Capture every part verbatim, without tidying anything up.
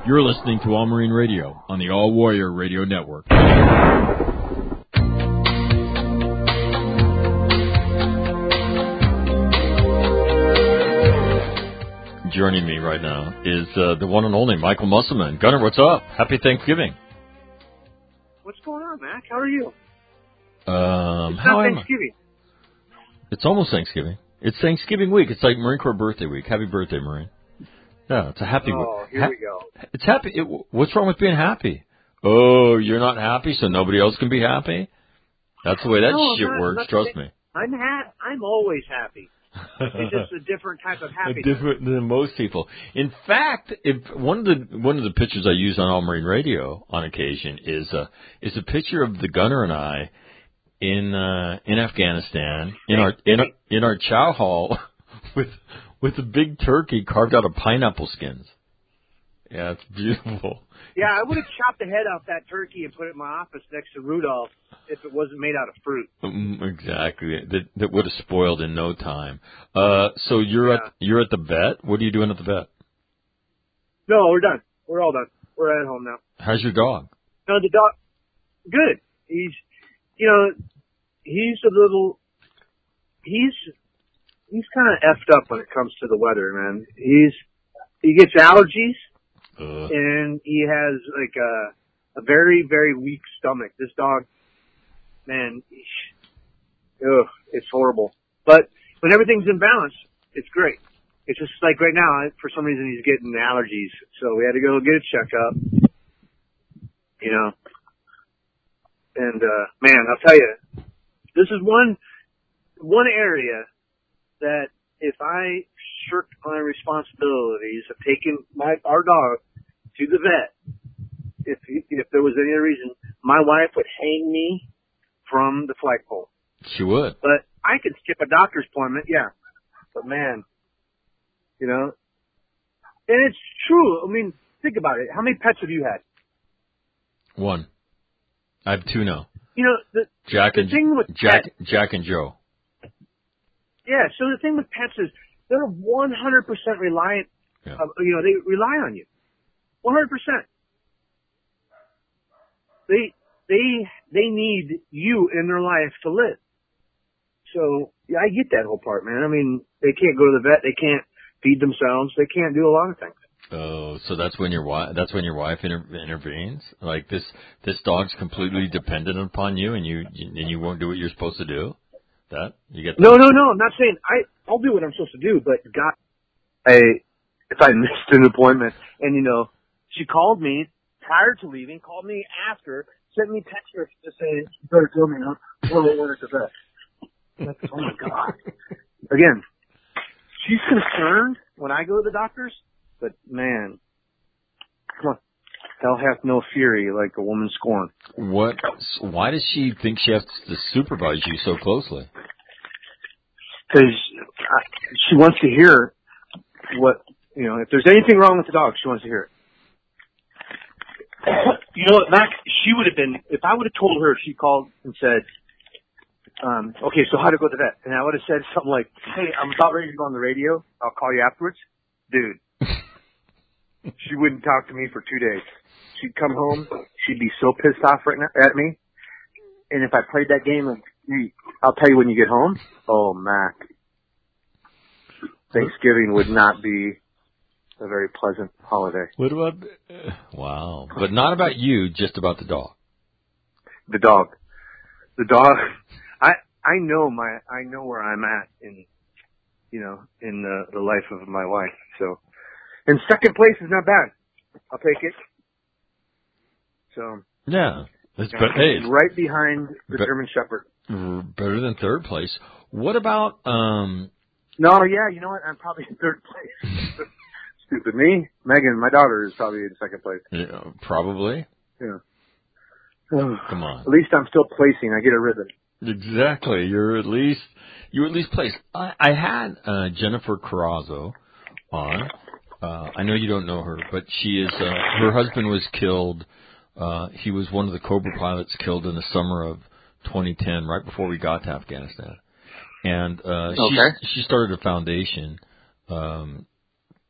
You're listening to All Marine Radio on the All Warrior Radio Network. Joining me right now is uh, the one and only Michael Musselman. Gunner, what's up? Happy Thanksgiving. What's going on, Mac? How are you? Um, it's how not am Thanksgiving. I? It's almost Thanksgiving. It's Thanksgiving week. It's like Marine Corps birthday week. Happy birthday, Marine. Yeah, it's a happy week. Oh, here ha- we go. It's happy. It, what's wrong with being happy? Oh, you're not happy, so nobody else can be happy? That's the way that no, shit not, works, not trust me. I'm ha- I'm always happy. It's just a different type of happiness. Different than most people. In fact, if one of the one of the pictures I use on All Marine Radio on occasion is a is a picture of the Gunner and I in uh, in Afghanistan in our in our, in our chow hall with with a big turkey carved out of pineapple skins. Yeah, it's beautiful. Yeah, I would have chopped the head off that turkey and put it in my office next to Rudolph if it wasn't made out of fruit. Mm, exactly. That that would have spoiled in no time. Uh, so you're Yeah. at you're at the vet. What are you doing at the vet? No, we're done. We're all done. We're at home now. How's your dog? No, the dog, good. He's, you know, he's a little, he's, he's kind of effed up when it comes to the weather, man. He's, he gets allergies. Uh, And he has like a a very very weak stomach. This dog, man, ugh, it's horrible. But when everything's in balance, it's great. It's just like right now, for some reason he's getting allergies, so we had to go get a checkup. You know, and uh man, I'll tell you, this is one one area that if I shirked my responsibilities of taking my our dog to the vet, if if there was any other reason, my wife would hang me from the flagpole. she would. But I could skip a doctor's appointment, yeah. But man, you know, and it's true. I mean, think about it. How many pets have you had? One. I have two now. You know, the Jack the and thing with Jack pets, Jack and Joe. yeah. So the thing with pets is they're one hundred percent reliant. Yeah. Uh, you know, they rely on you. one hundred percent. They, they, they need you in their life to live. So, yeah, I get that whole part, man. I mean, they can't go to the vet. They can't feed themselves. They can't do a lot of things. Oh, so that's when your wife that's when your wife inter- intervenes. Like this this dog's completely dependent upon you, and you and you won't do what you're supposed to do. That you get. That? No, no, no. I'm not saying I. I'll do what I'm supposed to do, but God, I if I missed an appointment, and you know, she called me prior to leaving, called me after, sent me text messages to say, "You better tell me, huh? We're we're at the vet." Like, oh my God! Again, she's concerned when I go to the doctors. But man, come on, hell hath no fury like a woman scorned. What? Why does she think she has to supervise you so closely? Because she wants to hear what, you know, if there's anything wrong with the dog, she wants to hear it. You know what, Mac? She would have been, if I would have told her, if she called and said, um, okay, so how to go to the vet? And I would have said something like, hey, I'm about ready to go on the radio. I'll call you afterwards. Dude. She wouldn't talk to me for two days. She'd come home. She'd be so pissed off right now at me. And if I played that game of, I'll tell you when you get home. Oh, Mac. Thanksgiving would not be a very pleasant holiday. What about? Uh, wow, but not about you. Just about the dog. The dog. The dog. I I know my I know where I'm at in, you know, in the the life of my wife. So. And second place is not bad. I'll take it. So yeah, it's but hey, it's right behind the but, German Shepherd. Better than third place. What about um? No, yeah, you know what? I'm probably in third place. Stupid me. Megan, my daughter, is probably in second place. Yeah, probably. Yeah. Come on. At least I'm still placing. I get a ribbon. Exactly. You're at least you at least placed. I, I had uh, Jennifer Carrazzo on. Uh, I know you don't know her, but she is, uh, her husband was killed, uh, he was one of the Cobra pilots killed in the summer of twenty ten, right before we got to Afghanistan. And, uh, okay. she, she started a foundation, um,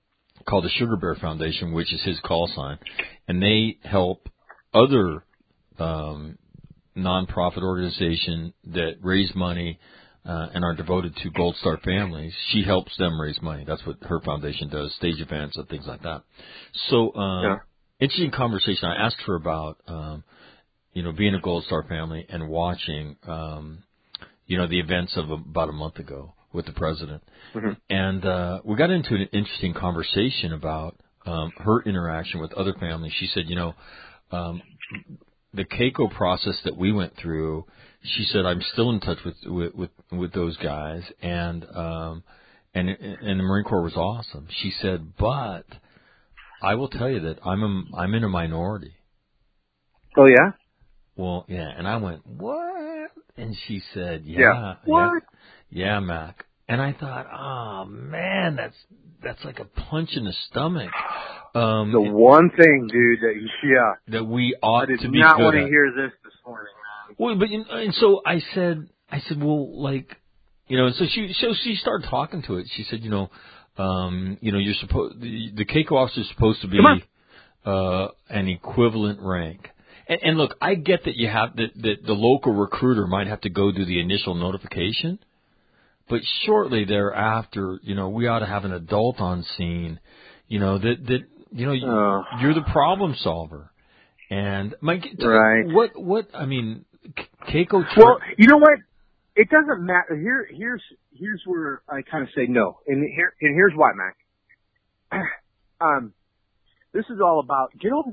called the Sugar Bear Foundation, which is his call sign, and they help other um, nonprofit organizations that raise money uh, and are devoted to Gold Star families. She helps them raise money. That's what her foundation does, stage events and things like that. So, um, yeah. Interesting conversation. I asked her about, um, you know, being a Gold Star family and watching, um, you know, the events of about a month ago with the president. Mm-hmm. And uh, we got into an interesting conversation about um, her interaction with other families. She said, you know, um, the Keiko process that we went through, she said, I'm still in touch with with with, with those guys, and um, and and the Marine Corps was awesome. She said, but I will tell you that I'm a, I'm in a minority. Oh yeah. Well, yeah, and I went, what? And she said, yeah, yeah. What? Yeah, yeah, Mac. And I thought, oh man, that's that's like a punch in the stomach. Um, the one thing, dude, that yeah, that we ought I did to be not good want at. to hear this this morning. Man. Well, but and so I said, I said, well, like, you know, and so she so she started talking to it. She said, you know, um, you know, you're supposed the, the Keiko officer is supposed to be uh, an equivalent rank. And, and look, I get that you have that, that the local recruiter might have to go do the initial notification, but shortly thereafter, you know, we ought to have an adult on scene, you know, that that you know uh, you're the problem solver. And my right. what what I mean, Keiko. Tri- well, you know what? It doesn't matter. Here here's here's where I kind of say no, and here and here's why, Mac. um, this is all about get over.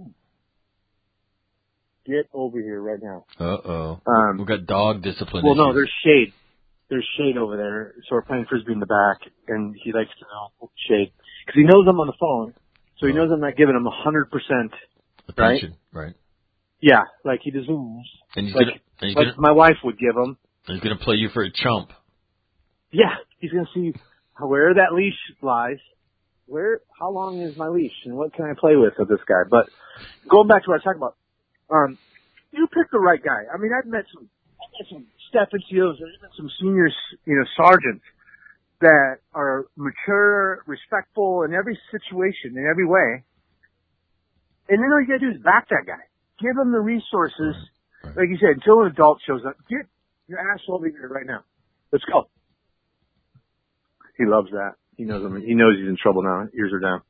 Get over here right now. Uh-oh. Um, We've got dog discipline Well, issues. no, there's shade. There's shade over there. So we're playing Frisbee in the back, and he likes to know shade. Because he knows I'm on the phone, so oh. he knows I'm not giving him one hundred percent. Attention, right? right. Yeah, like he deserves. And he's like, gonna, and he's like gonna, my wife would give him. And he's going to play you for a chump. Yeah, he's going to see where that leash lies. Where, how long is my leash, and what can I play with with this guy? But going back to what I was talking about, Um, you picked the right guy. I mean, I've met some, I've met some staff N C Os, there's been some senior, you know, sergeants that are mature, respectful in every situation, in every way. And then all you gotta do is back that guy. Give him the resources, right, right. like you said, until an adult shows up. Get your ass over here right now. Let's go. He loves that. He knows him. He knows he's in trouble now. Ears are down.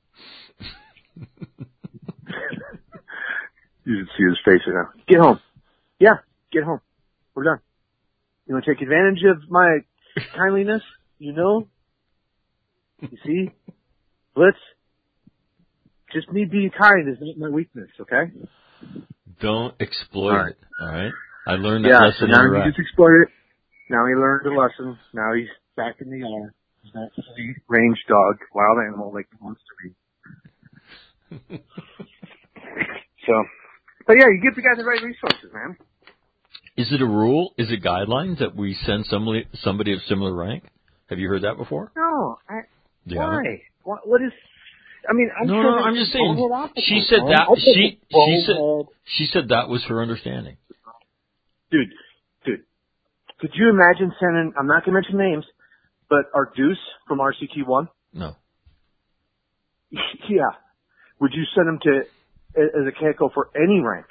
You should see his face right now. Get home. Yeah, get home. We're done. You want to take advantage of my kindliness? You know? You see? Let's just me being kind is not my weakness, okay? Don't exploit all right. it, all right? I learned that yeah, lesson so now in Iraq. he just exploited it. Now he learned the lesson. Now he's back in the yard. He's not a range dog, wild animal like he wants to be. So... But yeah, you give the guy the right resources, man. Is it a rule? Is it guidelines that we send somebody somebody of similar rank? Have you heard that before? No. I, yeah. Why? What, what is? I mean, I'm no, sure no. I'm just saying. She said that. She she said she said that was her understanding. Dude, dude, could you imagine sending? I'm not going to mention names, but our Deuce from R C T one. No. Yeah. Would you send him to? As a Keiko for any rank?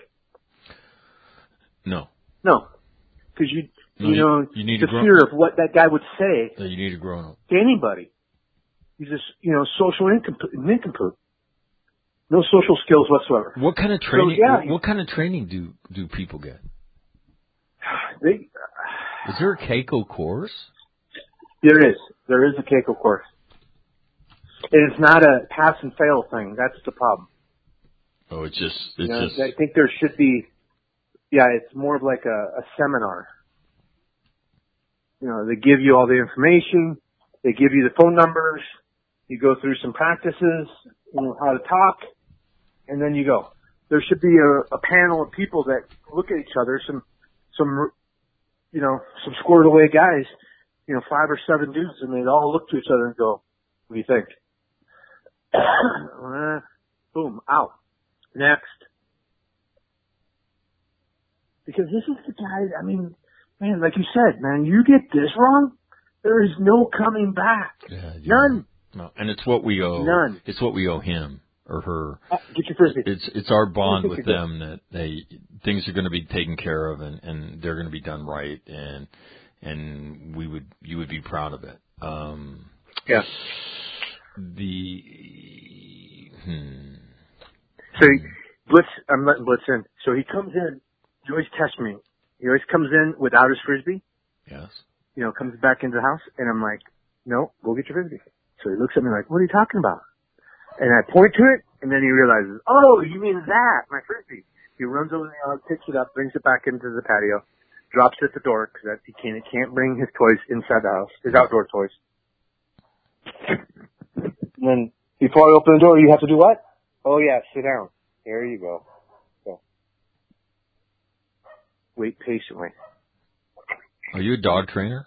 No. No. Because you, no, you know, you, you need the grown- fear of what that guy would say. No, you need a grown up. To anybody. He's just, you know, social nincompoop. No social skills whatsoever. What kind of training, so, yeah, what, what kind of training do, do people get? They, is there a Keiko course? There is. There is a Keiko course. And it's not a pass and fail thing. That's the problem. Oh, it's just, it's you know, just. I think there should be, yeah, it's more of like a, a seminar. You know, they give you all the information, they give you the phone numbers, you go through some practices, you know, how to talk, and then you go. There should be a, a panel of people that look at each other, some, some, you know, some squared away guys, you know, five or seven dudes, and they'd all look to each other and go, what do you think? uh, boom, out. Next. Because this is the guy, I mean, man, like you said, man, you get this wrong, there is no coming back. Yeah, None. No, and it's what we owe. None. It's what we owe him or her. Uh, get your frisbee. It's it's our bond with them that they things are going to be taken care of and, and they're going to be done right and and we would you would be proud of it. Um, yeah. The hmm. So he, Blitz, I'm letting Blitz in. So he comes in. He always tests me. He always comes in without his frisbee. Yes. You know, comes back into the house, and I'm like, no, go get your frisbee. So he looks at me like, what are you talking about? And I point to it, and then he realizes, oh, you mean that, my frisbee. He runs over the yard, picks it up, brings it back into the patio, drops it at the door, because he can't, he can't bring his toys inside the house, his outdoor toys. And then before I open the door, you have to do what? Oh, yeah, sit down. There you go. Go. Wait patiently. Are you a dog trainer?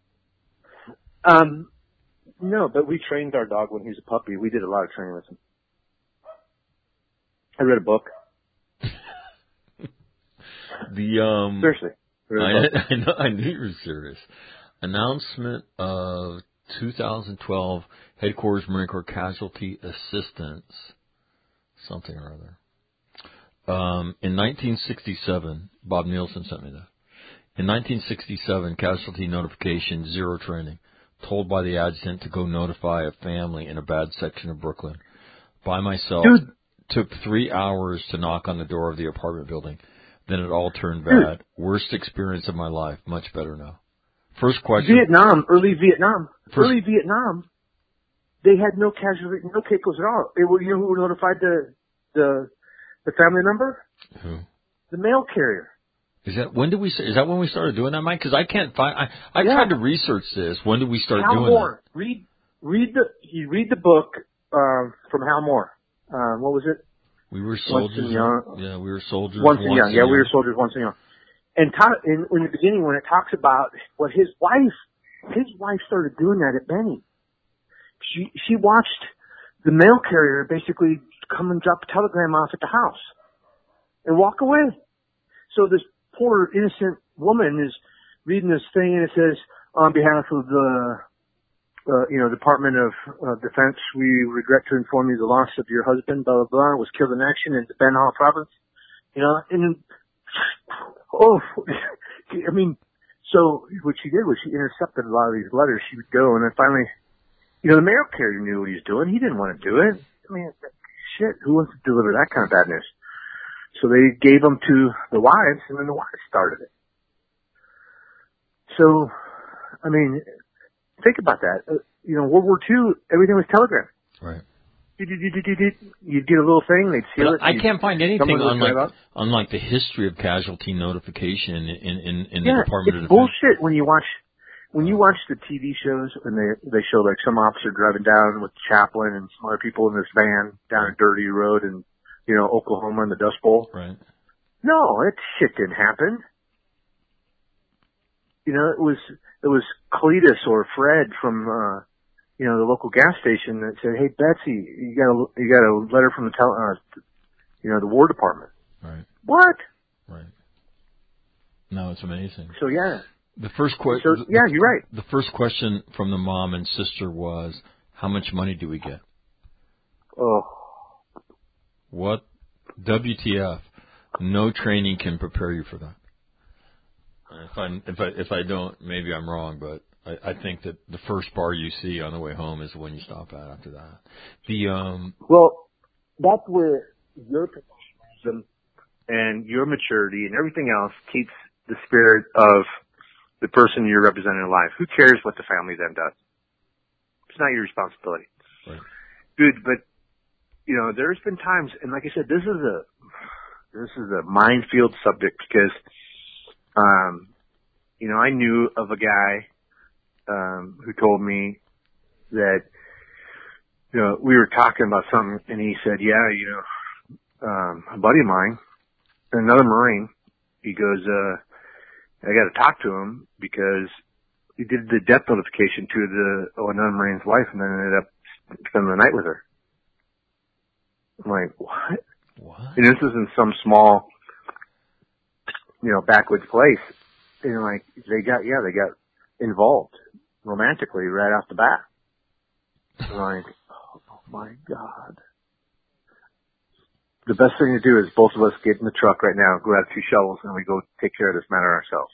Um, no, but we trained our dog when he was a puppy. We did a lot of training with him. I read a book. The um Seriously. I, I know I knew you were serious. Announcement of two thousand twelve Headquarters Marine Corps Casualty Assistance, something or other. Um, in nineteen sixty-seven, Bob Nielsen sent me that. In nineteen sixty-seven, Casualty Notification Zero Training, told by the adjutant to go notify a family in a bad section of Brooklyn. By myself, Dude. Took three hours to knock on the door of the apartment building. Then it all turned bad. Dude. Worst experience of my life. Much better now. First question. Vietnam, early Vietnam, First, early Vietnam, they had no casualty, no K C Os at all. It, you know who notified the the the family member? Who? The mail carrier. Is that when did we? Is that when we started doing that, Mike? Because I can't find. I I yeah. tried to research this. When did we start Hal doing Moore. that? Read read the you read the book uh, from Hal Moore. Uh, what was it? We were soldiers. Once and young. Yeah, we were soldiers. Once and once young. And yeah, young. we were soldiers once and young. And ta- in, in the beginning, when it talks about what his wife, his wife started doing that at Benny. She she watched the mail carrier basically come and drop a telegram off at the house and walk away. So this poor innocent woman is reading this thing, and it says, on behalf of the uh, you know Department of uh, Defense, we regret to inform you the loss of your husband, blah blah blah, was killed in action in the Ben Hall province. You know, and oh, I mean, so what she did was she intercepted a lot of these letters. She would go, and then finally, you know, the mail carrier knew what he was doing. He didn't want to do it. I mean, shit, who wants to deliver that kind of bad news? So they gave them to the wives, and then the wives started it. So, I mean, think about that. Uh, you know, World War Two, everything was telegraphed. Right. You'd get a little thing, they'd seal but it. I can't find anything on like, on like the history of casualty notification in in, in yeah, the Department of it's Defense. bullshit when you watch when you watch the T V shows and they they show like some officer driving down with Chaplin and some other people in this van down a dirty road in, you know, Oklahoma in the Dust Bowl. Right. No, that shit didn't happen. You know, it was it was Cletus or Fred from uh you know, the local gas station that said, "Hey Betsy, you got a you got a letter from the tel- uh, you know, the War Department." Right. What? Right. No, it's amazing. So yeah. The first question. So, yeah, you're right. The first question from the mom and sister was, "How much money do we get?" Oh. What? W T F? No training can prepare you for that. If I if I if I don't, maybe I'm wrong, but I, I think that the first bar you see on the way home is the one you stop at after that. The um. Well, that's where your professionalism and your maturity and everything else keeps the spirit of the person you're representing in life. Who cares what the family then does? It's not your responsibility. Right. Dude, but you know, there's been times, and like I said, this is a this is a minefield subject because, um, you know, I knew of a guy um, who told me that, you know, we were talking about something, and he said, "Yeah, you know, um, a buddy of mine, another Marine, he goes, uh, I got to talk to him because he did the death notification to the oh, another Marine's wife, and then ended up spending the night with her." I'm like, what? What? And this is in some small, you know, backwoods place. And like, they got, yeah, they got involved romantically right off the bat. Like, oh my God. The best thing to do is both of us get in the truck right now, grab two shovels, and we go take care of this matter ourselves.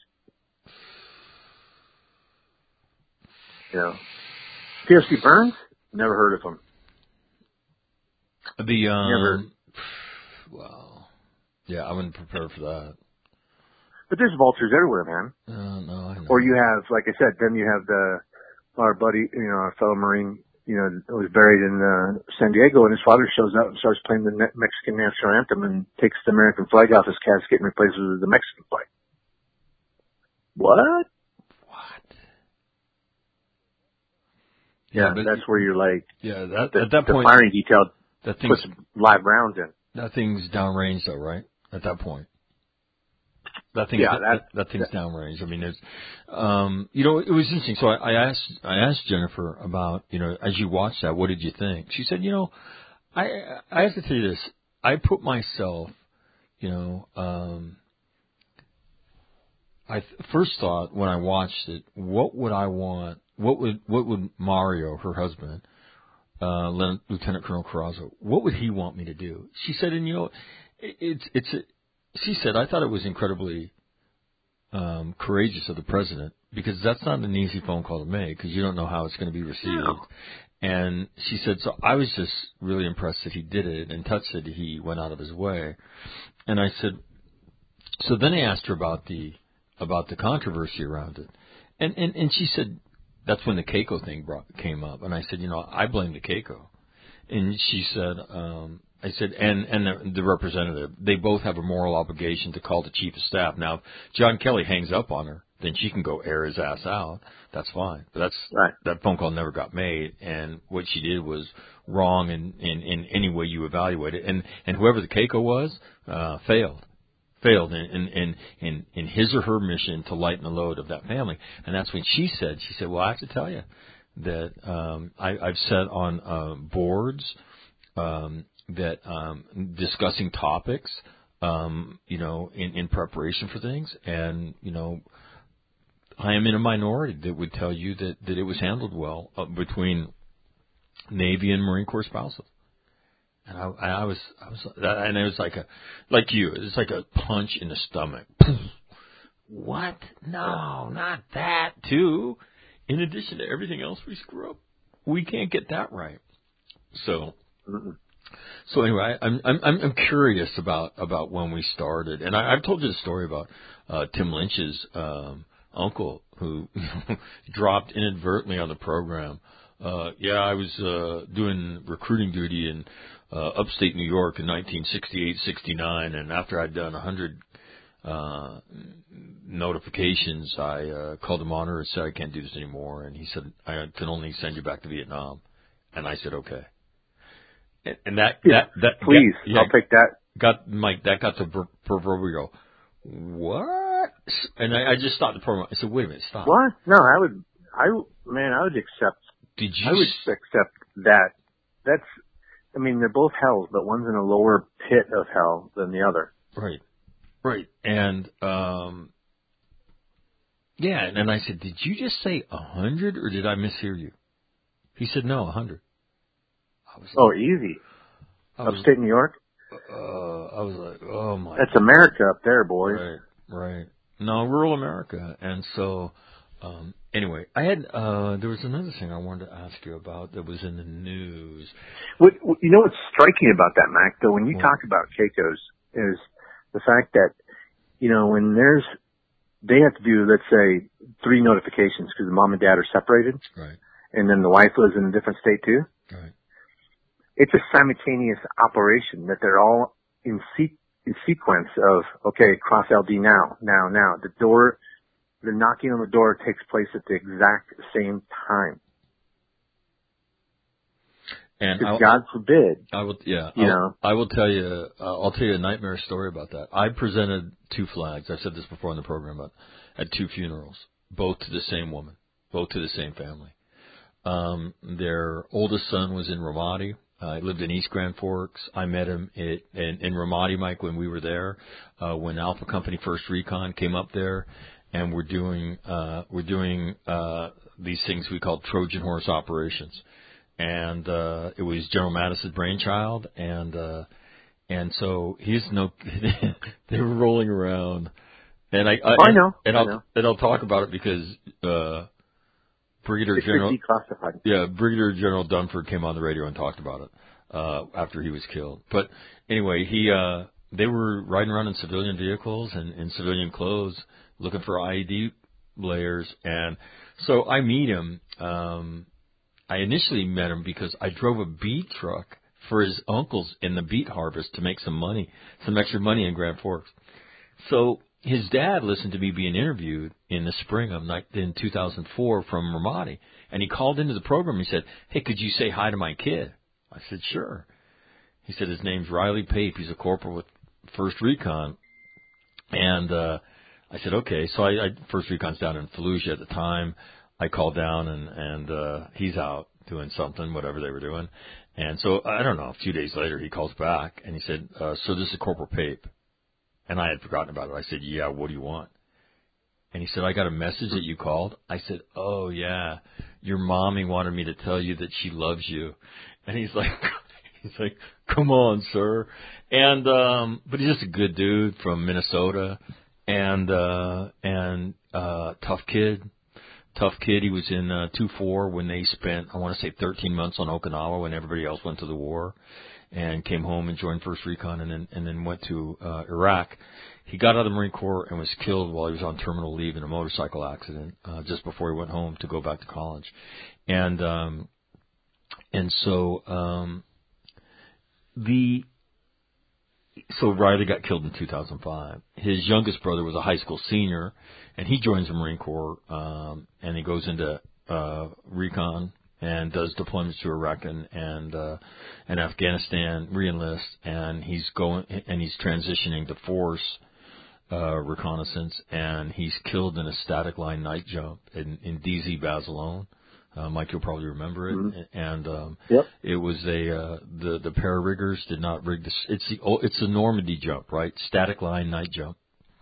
You know, P F C Burns? Never heard of him. The um, Never. Well, yeah, I wouldn't prepare for that. But there's vultures everywhere, man. Uh, no, I know. Or you have, like I said, then you have the our buddy, you know, our fellow Marine, you know, was buried in uh, San Diego, and his father shows up and starts playing the Mexican national anthem and takes the American flag off his casket and replaces it with the Mexican flag. What? What? Yeah, yeah that's where you're like, yeah, that, the, at that the point, firing detail that thing's, puts live rounds in. That thing's downrange, though, right? At that point. That thing's, yeah, that, that, that thing's that, downrange. I mean, there's, um, you know, it was interesting. So I, I asked, I asked Jennifer about, you know, as you watched that, what did you think? She said, you know, I, I have to tell you this. I put myself, you know, um, I th- first thought when I watched it, what would I want? What would, what would Mario, her husband, uh, Lieutenant Colonel Carrazzo, what would he want me to do? She said, and you know, it, it's, it's, a, she said, I thought it was incredibly um, courageous of the president, because that's not an easy phone call to make, because you don't know how it's going to be received. No. And she said, so I was just really impressed that he did it, and touched that he went out of his way. And I said, so then I asked her about the about the controversy around it, and and, and she said, that's when the Keiko thing brought, came up, and I said, you know, I blame the Keiko, and she said, um, I said, and and the, the representative, they both have a moral obligation to call the chief of staff. Now, if John Kelly hangs up on her, then she can go air his ass out. That's fine. But that's right. That phone call never got made, and what she did was wrong in in, in any way you evaluate it. And and whoever the Keiko was, uh, failed. Failed in, in, in, in, in his or her mission to lighten the load of that family. And that's when she said, she said, well, I have to tell you that um, I, I've sat on uh, boards um, that um, discussing topics, um, you know, in, in preparation for things. And, you know, I am in a minority that would tell you that, that it was handled well uh, between Navy and Marine Corps spouses. And I, I was, I was, and it was like a, like you, it was like a punch in the stomach. What? No, not that too. In addition to everything else we screw up, we can't get that right. So, Mm-mm. so anyway, I, I'm, I'm, I'm curious about, about when we started. And I, I've told you the story about, uh, Tim Lynch's, um, uncle who dropped inadvertently on the program. Uh, yeah, I was, uh, doing recruiting duty in, Uh, upstate New York in nineteen sixty-eight sixty-nine, and after I'd done one hundred uh, notifications, I uh, called him on her and said, I can't do this anymore. And he said, I can only send you back to Vietnam. And I said, okay. And, and that, yeah, that, that, please, yeah, I'll take that. Got, Mike, that got the proverbial, what? And I, I just stopped the program. I said, wait a minute, stop. What? No, I would, I, man, I would accept, Did you? I would accept that. That's, I mean, they're both hells, but one's in a lower pit of hell than the other. Right. Right. And, um, yeah, and, and I said, did you just say a hundred or did I mishear you? He said, no, a hundred. Oh, like, easy. I was, Upstate New York? Uh, I was like, oh my. That's America up there, boys. Right. Right. No, rural America. And so, um, anyway, I had, uh, there was another thing I wanted to ask you about that was in the news. What, you know what's striking about that, Mac, though, when you what? talk about Keikos, is the fact that, you know, when there's, they have to do, let's say, three notifications because the mom and dad are separated. Right. And then the wife lives in a different state too. Right. It's a simultaneous operation that they're all in, se- in sequence of, okay, cross L D now, now, now. The door, the knocking on the door takes place at the exact same time. And God forbid. I will, yeah, you I'll, know. I will tell you, uh, I'll tell you a nightmare story about that. I presented two flags. I've said this before on the program, but at two funerals, both to the same woman, both to the same family. Um, their oldest son was in Ramadi. I uh, lived in East Grand Forks. I met him at, in, in Ramadi, Mike, when we were there, uh, when Alpha Company First Recon came up there, and we're doing, uh, we're doing, uh, these things we call Trojan horse operations. and uh, it was General Mattis's brainchild, and uh, and so he's no. They were rolling around, and I. I, oh, I know. And I I'll know. and I'll talk about it because uh, Brigadier It's General. declassified. Yeah, Brigadier General Dunford came on the radio and talked about it uh, after he was killed. But anyway, he uh, they were riding around in civilian vehicles and in civilian clothes, looking for I E D layers, and so I meet him. Um, I initially met him because I drove a beet truck for his uncles in the beet harvest to make some money, some extra money in Grand Forks. So his dad listened to me being interviewed in the spring of in two thousand four from Ramadi, and he called into the program. He said, "Hey, could you say hi to my kid?" I said, "Sure." He said, "His name's Riley Pape. He's a corporal with First Recon." And uh, I said, "Okay." So I, I First Recon's down in Fallujah at the time. I called down, and and uh, he's out doing something, whatever they were doing. And so I don't know. A few days later, he calls back, and he said, uh, "So this is Corporal Pape." And I had forgotten about it. I said, "Yeah, what do you want?" And he said, "I got a message that you called." I said, "Oh, yeah, your mommy wanted me to tell you that she loves you." And he's like, he's like, "Come on, sir." And, um, but he's just a good dude from Minnesota and, uh, and, uh, tough kid, tough kid. He was in, uh, two four when they spent, I want to say thirteen months on Okinawa when everybody else went to the war. And came home and joined First Recon, and then and then went to uh, Iraq. He got out of the Marine Corps and was killed while he was on terminal leave in a motorcycle accident uh, just before he went home to go back to college. And um, and so um, the so Riley got killed in two thousand five. His youngest brother was a high school senior, and he joins the Marine Corps, um, and he goes into uh, recon. And does deployments to Iraq and and, uh, and Afghanistan, reenlist, and he's going and he's transitioning to force uh, reconnaissance, and he's killed in a static line night jump in, in D Z Bazelon. Uh, Mike, you'll probably remember it. Mm-hmm. And um, yep. It was a uh, the the para-riggers did not rig the. It's the oh, it's a Normandy jump, right? Static line night jump.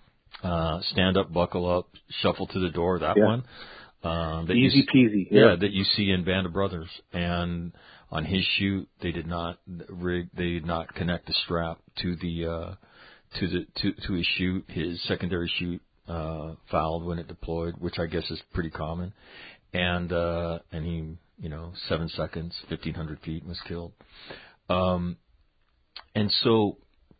Uh, stand up, buckle up, shuffle to the door. That yeah. one. Um, that Easy you, peasy. Yeah. yeah, that you see in Band of Brothers. And on his chute, they did not rig, they did not connect the strap to the, uh, to the, to, to his chute. His secondary chute, uh, fouled when it deployed, which I guess is pretty common. And, uh, and he, you know, seven seconds, fifteen hundred feet was killed. Um, and so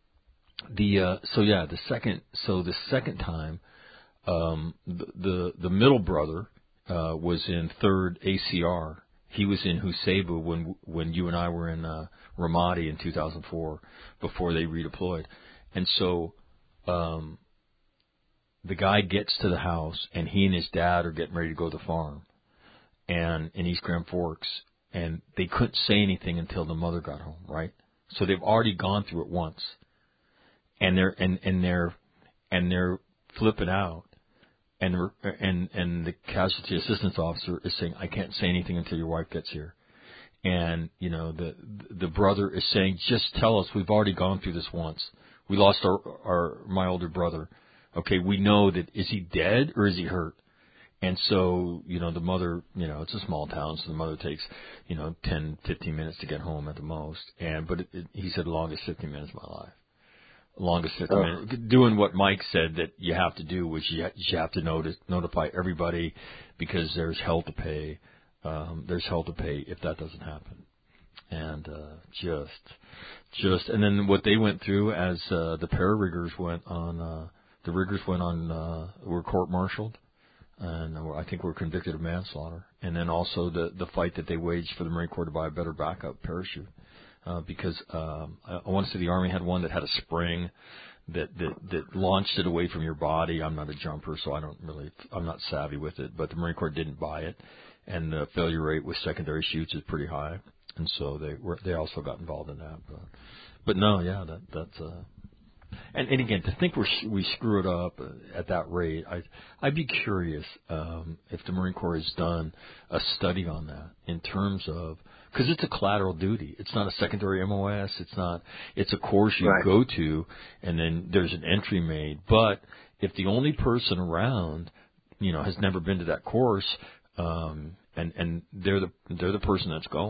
the, uh, so yeah, the second, so the second time, um, the, the, the middle brother, Uh, was in third A C R. He was in Husabu when when you and I were in uh, Ramadi in two thousand four before they redeployed. And so um, the guy gets to the house, and he and his dad are getting ready to go to the farm and in East Grand Forks, and they couldn't say anything until the mother got home, right? So they've already gone through it once, and they're and, and they're and they're flipping out. And and and the casualty assistance officer is saying, "I can't say anything until your wife gets here." And you know the the brother is saying, "Just tell us. We've already gone through this once. We lost our our my older brother. Okay, we know that. Is he dead or is he hurt?" And so you know the mother, you know it's a small town, so the mother takes you know ten, fifteen minutes to get home at the most. And but it, it, he said, "Longest fifteen minutes of my life." Longest fifty oh. minutes. Doing what Mike said that you have to do, which you, you have to notice, notify everybody because there's hell to pay. Um, there's hell to pay if that doesn't happen. And uh, just, just, and then what they went through as uh, the para-riggers went on, uh, the riggers went on, uh, were court-martialed, and I think were convicted of manslaughter. And then also the the fight that they waged for the Marine Corps to buy a better backup parachute. Uh, because um, I, I want to say the Army had one that had a spring that, that that launched it away from your body. I'm not a jumper, so I don't really, I'm not savvy with it. But the Marine Corps didn't buy it, and the failure rate with secondary chutes is pretty high, and so they were they also got involved in that. But, but no, yeah, that that's. Uh, And, and again, to think we're, we screw it up at that rate, I, I'd be curious um, if the Marine Corps has done a study on that in terms of, because it's a collateral duty. It's not a secondary M O S. It's not. It's a course you right. go to, and then there's an entry made. But if the only person around, you know, has never been to that course, um, and and they're the they're the person that's going,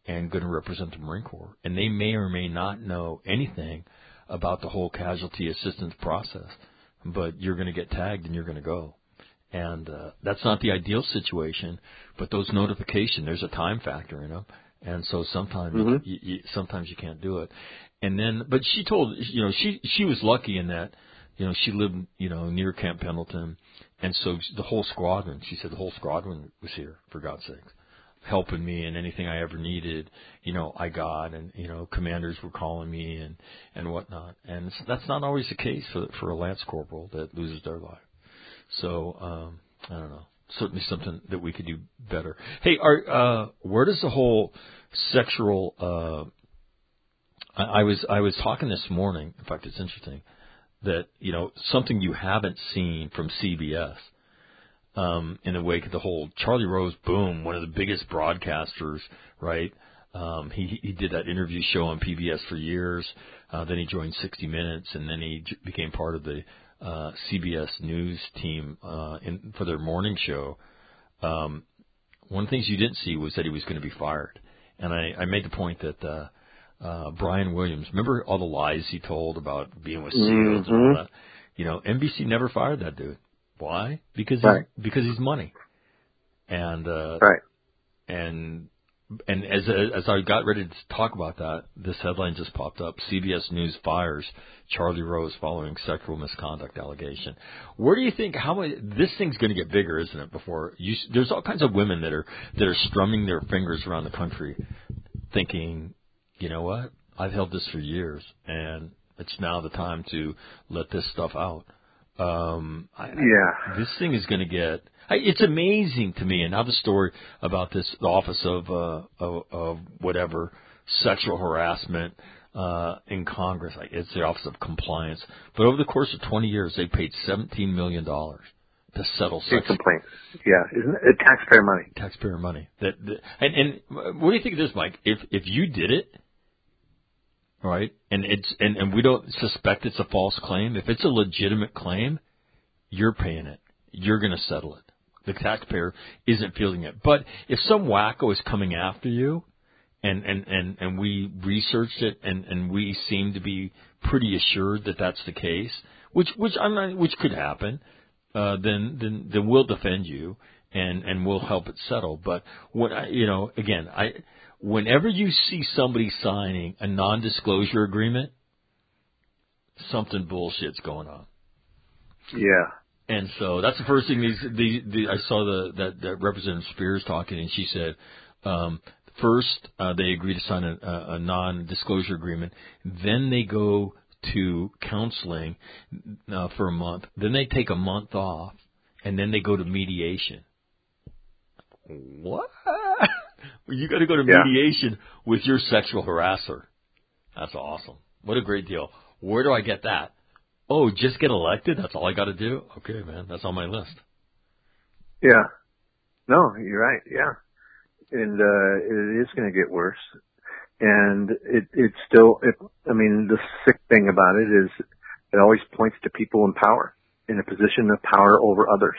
and going to represent the Marine Corps. And they may or may not know anything about the whole casualty assistance process, but you're going to get tagged and you're going to go. And uh, that's not the ideal situation, but those notifications, there's a time factor in them. And so sometimes, mm-hmm. you, you, sometimes you can't do it. And then, but she told, you know, she, she was lucky in that, you know, she lived, you know, near Camp Pendleton. And so the whole squadron, she said the whole squadron was here, for God's sake, helping me and anything I ever needed, you know, I got, and, you know, commanders were calling me and, and whatnot. And it's, that's not always the case for, for a Lance Corporal that loses their life. So, um, I don't know. Certainly something that we could do better. Hey, are, uh, where does the whole sexual, uh, I, I was, I was talking this morning. In fact, it's interesting that, you know, something you haven't seen from C B S, um, in the wake of the whole Charlie Rose boom, one of the biggest broadcasters, right? Um, he, he did that interview show on P B S for years. Uh, then he joined sixty minutes, and then he j- became part of the, Uh, C B S News team uh, in, for their morning show. Um, one of the things you didn't see was that he was going to be fired. And I, I made the point that uh, uh, Brian Williams, remember all the lies he told about being with SEALs mm-hmm. and all that? You know, N B C never fired that dude. Why? Because right. he's, because he's money. And uh, right. And and as as I got ready to talk about that, this headline just popped up: C B S News fires Charlie Rose following sexual misconduct allegation. Where do you think how much this thing's going to get bigger, isn't it? Before you, there's all kinds of women that are that are strumming their fingers around the country, thinking, you know what? I've held this for years, and it's now the time to let this stuff out. Um, I, yeah, I, this thing is going to get. I, it's amazing to me, and now the story about this the Office of, uh, of of whatever sexual harassment uh, in Congress. Like, it's the Office of Compliance. But over the course of twenty years, they paid seventeen million dollars to settle sex complaints. Yeah, isn't it taxpayer money? Taxpayer money. That, that and and what do you think of this, Mike? If if you did it. Right, and it's and, and we don't suspect it's a false claim. If it's a legitimate claim, you're paying it. You're going to settle it. The taxpayer isn't fielding it. But if some wacko is coming after you, and and, and, and we researched it, and, and we seem to be pretty assured that that's the case, which which I'm not, which could happen, uh, then then then we'll defend you and, and we'll help it settle. But when I, you know, again, I. Whenever you see somebody signing a non-disclosure agreement, something bullshit's going on. Yeah. And so that's the first thing these, the, the, I saw the, that, that Representative Spears talking, and she said, um, first, uh, they agree to sign a, a non-disclosure agreement. Then they go to counseling, uh, for a month. Then they take a month off, and then they go to mediation. What? You got to go to mediation yeah. with your sexual harasser. That's awesome. What a great deal. Where do I get that? Oh, just get elected? That's all I got to do? Okay, man. That's on my list. Yeah. No, you're right. Yeah. And, uh, it is going to get worse. And it, it's still, it, I mean, the sick thing about it is it always points to people in power, in a position of power over others.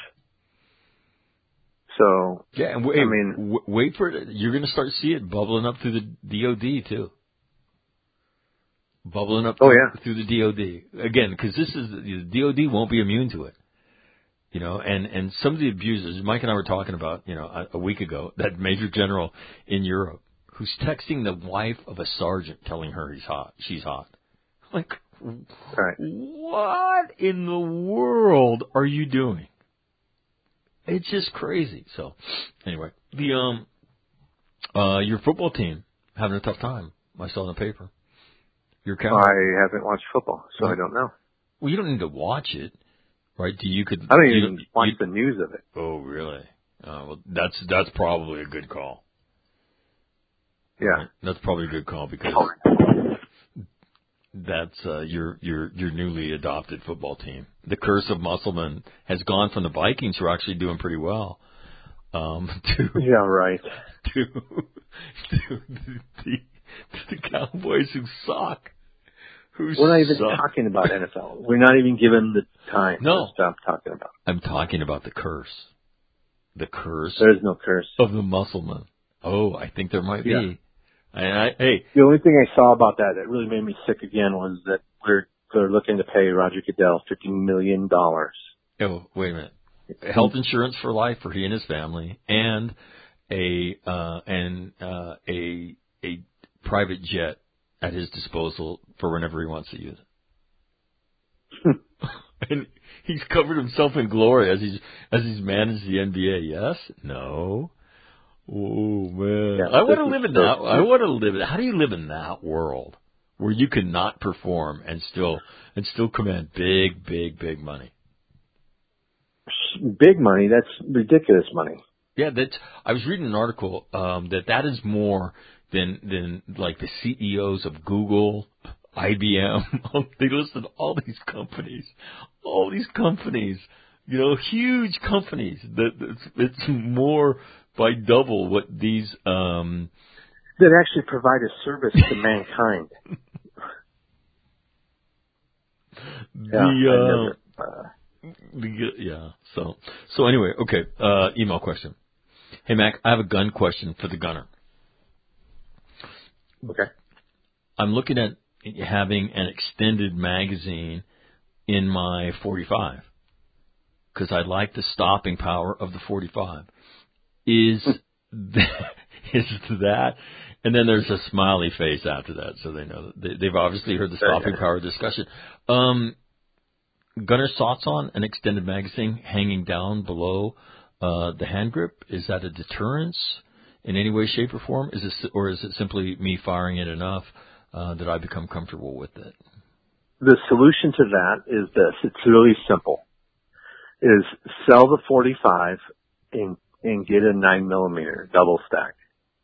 So, yeah, and wait, I mean, w- wait for it. You're going to start to see it bubbling up through the D O D too. Bubbling up oh, through, yeah. through the D O D again, because this is the D O D won't be immune to it. You know, and and some of the abusers. Mike and I were talking about, you know, a, a week ago, that Major General in Europe who's texting the wife of a sergeant telling her he's hot. She's hot. Like, right. What in the world are you doing? It's just crazy. So, anyway, the um, uh, your football team having a tough time. I saw in the paper. Your Cowboys. I haven't watched football, so well, I don't know. Well, you don't need to watch it, right? Do you could? I don't you, even watch you, the news of it. Oh, really? Uh, well, that's that's probably a good call. Yeah, right? That's probably a good call because that's uh, your your your newly adopted football team. The curse of Musselman has gone from the Vikings, who are actually doing pretty well, um, to yeah, right, to to the, the, to the Cowboys who suck. Who We're not even suck. talking about N F L. We're not even given the time no. to stop talking about it. I'm talking about the curse. The curse. There's no curse of the Musselman. Oh, I think there might yeah. be. And I, hey, The only thing I saw about that that really made me sick again was that we're they're looking to pay Roger Goodell fifty million dollars. oh, wait a minute. Health insurance for life for he and his family, and a uh, and uh, a a private jet at his disposal for whenever he wants to use it. And he's covered himself in glory as he's as he's managed the N B A. Yes, no. Oh man, Yeah, I want to this live is in so that. I stupid. want to live in. How do you live in that world where you cannot perform and still and still command big, big, big money? Big money. That's ridiculous money. Yeah, that's. I was reading an article um, that that is more than than like the C E Os of Google, I B M. They listed all these companies, all these companies. You know, huge companies. That it's, it's more by double what these. Um, That actually provide a service to mankind. the Yeah, I uh, never. Uh, the, yeah. So so anyway, okay. Uh, email question. Hey Mac, I have a gun question for the gunner. okay. I'm looking at having an extended magazine in my forty-five because I like the stopping power of the forty-five. Is that, is that, and then there's a smiley face after that, so they know that they, they've obviously heard the stopping power discussion. Um, Gunner's thoughts on an extended magazine hanging down below uh, the hand grip? Is that a deterrence in any way, shape, or form? Is it, or is it simply me firing it enough uh, that I become comfortable with it? The solution to that is this. It's really simple. Is sell the forty-five and and get a nine millimeter double stack.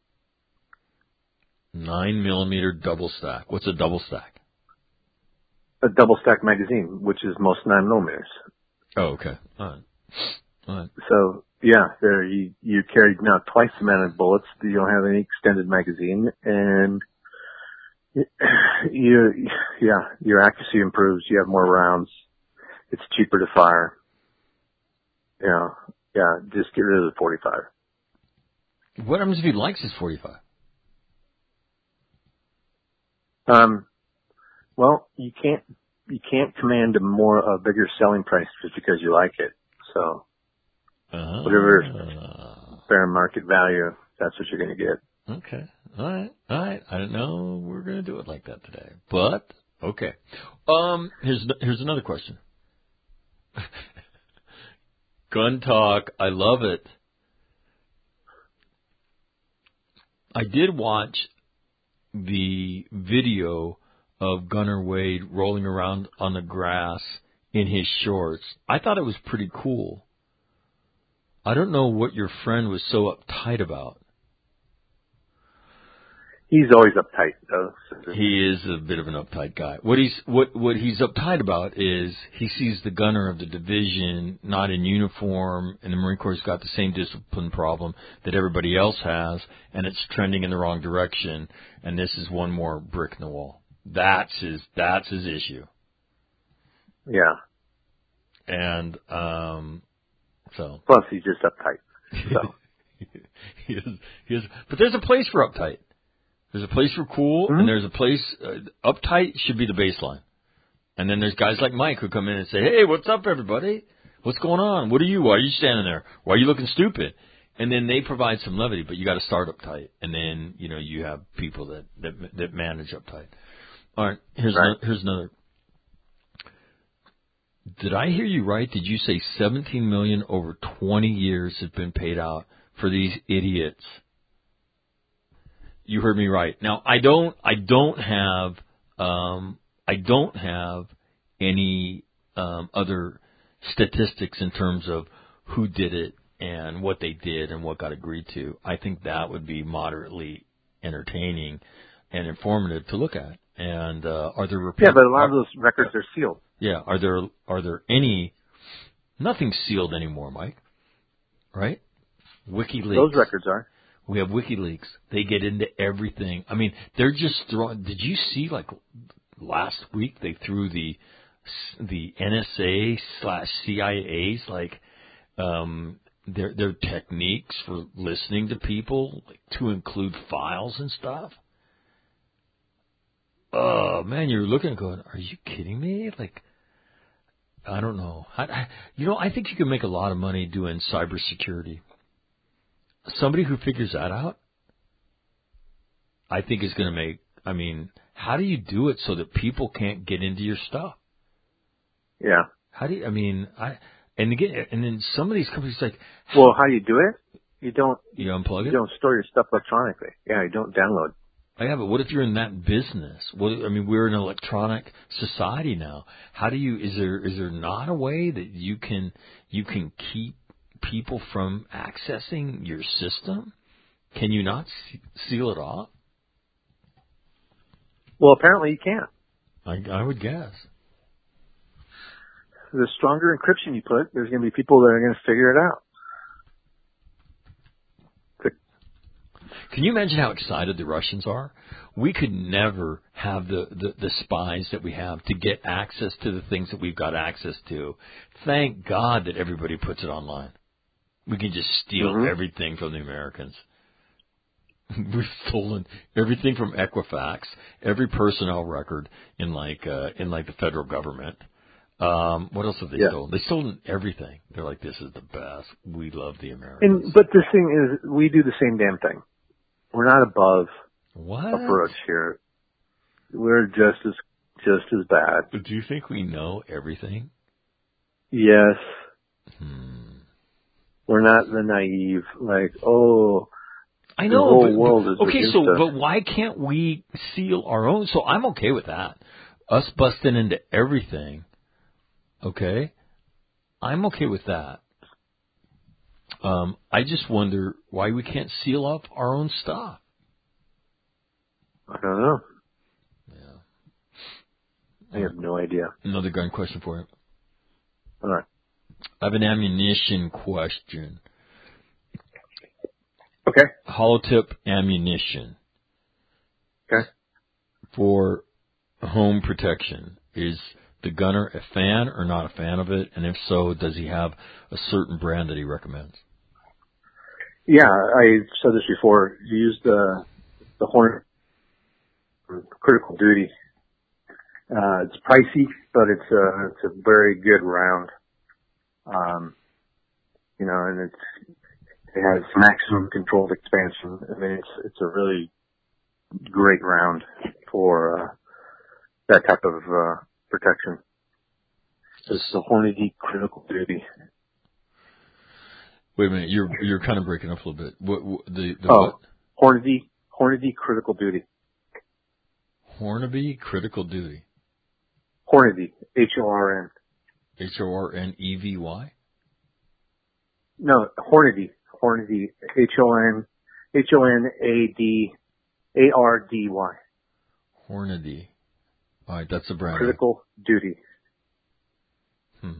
Nine millimeter double stack. What's a double stack? A double stack magazine, which is most nine millimeters. Oh, okay. All right. All right. So yeah, there you you carry now twice the amount of bullets. You don't have any extended magazine, and you yeah your accuracy improves. You have more rounds. It's cheaper to fire. Yeah, yeah. Just get rid of the forty-five. What happens if he likes his forty-five? Um, well, you can't you can't command a more a bigger selling price just because you like it. So Uh, whatever fair market value, that's what you're going to get. Okay. All right. All right. I didn't know we were going to do it like that today, but okay. Um, here's here's another question. Gun talk. I love it. I did watch the video of Gunner Wade rolling around on the grass in his shorts. I thought it was pretty cool. I don't know what your friend was so uptight about. He's always uptight, though. He is a bit of an uptight guy. What he's what what he's uptight about is he sees the gunner of the division not in uniform, and the Marine Corps' got the same discipline problem that everybody else has, and it's trending in the wrong direction. And this is one more brick in the wall. That's his that's his issue. Yeah. And um, so plus he's just uptight. So he is he is. But there's a place for uptight. There's a place for cool, mm-hmm. and there's a place uh, uptight should be the baseline. And then there's guys like Mike who come in and say, "Hey, what's up, everybody? What's going on? What are you? Why are you standing there? Why are you looking stupid?" And then they provide some levity, but you got to start uptight, and then you know you have people that that, that manage uptight. All right, here's right. another, here's another. Did I hear you right? Did you say seventeen million over twenty years has been paid out for these idiots? You heard me right. Now I don't, I don't have, um, I don't have any um, other statistics in terms of who did it and what they did and what got agreed to. I think that would be moderately entertaining and informative to look at. And uh, are there yeah, but a lot are, of those records are sealed. Yeah, are there are there any? Nothing's sealed anymore, Mike. Right? WikiLeaks. Those records are. We have WikiLeaks. They get into everything. I mean, they're just throwing. Did you see like last week they threw the the N S A slash C I A's like um, their their techniques for listening to people like, to include files and stuff. oh man, you're looking and going, are you kidding me? Like, I don't know. I, I, you know, I think you can make a lot of money doing cybersecurity. Somebody who figures that out, I think is going to make, I mean, how do you do it so that people can't get into your stuff? Yeah. How do you, I mean, I, and again, and then some of these companies like, well, how do you do it? You don't, you unplug you it? don't store your stuff electronically. Yeah, you don't download. Oh, yeah, but what if you're in that business? What, I mean, we're in an electronic society now. How do you, is there, is there not a way that you can, you can keep people from accessing your system? Can you not seal it off? Well, apparently you can't. I, I would guess. The stronger encryption you put, there's going to be people that are going to figure it out. Can you imagine how excited the Russians are? We could never have the, the, the spies that we have to get access to the things that we've got access to. Thank God that everybody puts it online. We can just steal mm-hmm. everything from the Americans. We've stolen everything from Equifax, every personnel record in like uh, in like the federal government. Um, what else have they yeah. stolen? They've stolen everything. They're like, this is the best. We love the Americans. And but the thing is, we do the same damn thing. We're not above what? approach here. We're just as just as bad. Do you think we know everything? Yes. Hmm. We're not the naive, like, oh, I know, the whole but, world is okay, so, us. but why can't we seal our own? So I'm okay with that. Us busting into everything, okay? I'm okay with that. Um, I just wonder why we can't seal up our own stuff. I don't know. Yeah. I have no idea. Another gun question for you. All right. I have an ammunition question. Okay. Holotip ammunition. Okay. For home protection. Is the gunner a fan or not a fan of it? And if so, does he have a certain brand that he recommends? Yeah, I said this before. You use the the Hornet Critical Duty. Uh, it's pricey, but it's a it's a very good round. Um, you know, and it's it has maximum controlled expansion. I mean, it's it's a really great round for uh, that type of uh, protection. It's the Hornady Critical Duty. Wait a minute, you're you're kind of breaking up a little bit. What, what the, the oh, what? Hornady Hornady Critical Duty. Hornady Critical Duty. Hornady, H O R N. H O R N E V Y? No, Hornady. Hornady, H O N, H O N A D, A R D Y. Hornady. All right, that's a brand. Critical Duty. Hmm.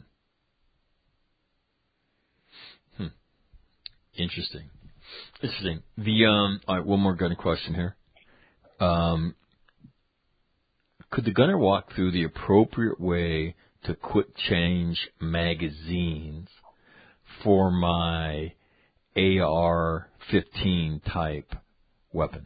Hmm. Interesting. Interesting. The um. All right, one more gun question here. Um. Could the gunner walk through the appropriate way to quick change magazines for my A R fifteen type weapon?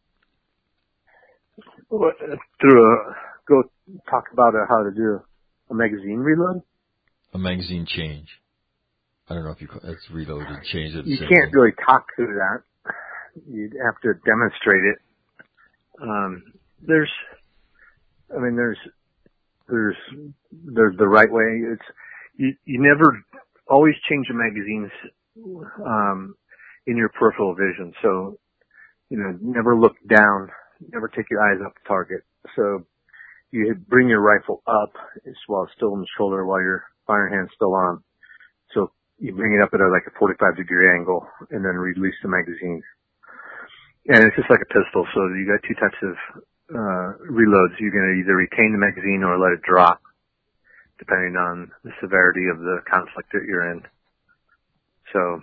What, through a, go talk about uh, how to do a magazine reload? A magazine change. I don't know if you call it's reloaded, change it. You can't really talk through that. You'd have to demonstrate it. Um, there's, I mean, there's, there's, there's the right way. It's, you, you never always change the magazines, um, in your peripheral vision. So, you know, never look down, never take your eyes off the target. So you bring your rifle up while it's still in the shoulder while your firing hand's still on. So you bring it up at a, like a forty-five degree angle and then release the magazine. And it's just like a pistol. So you got two types of, uh, reloads. You're going to either retain the magazine or let it drop, depending on the severity of the conflict that you're in. So,